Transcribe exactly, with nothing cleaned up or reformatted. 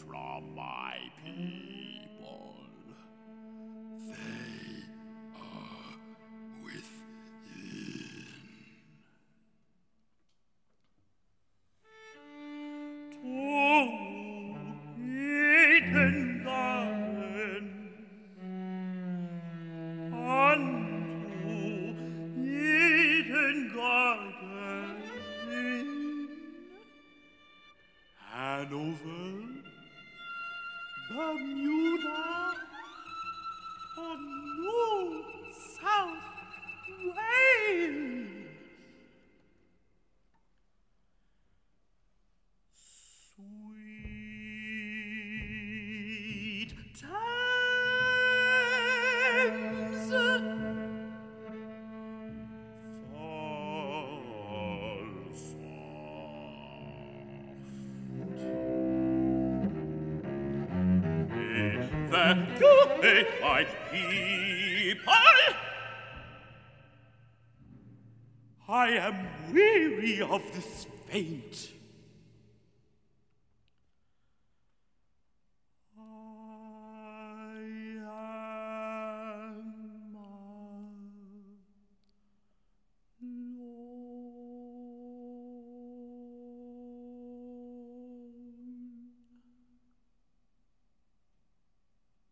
from my people. They are within. To Eden Garden, unto Eden Garden, Hanover, Bermuda, or New South Wales. Sweet Thames, fall soft. That you hate my people, I am weary of this faint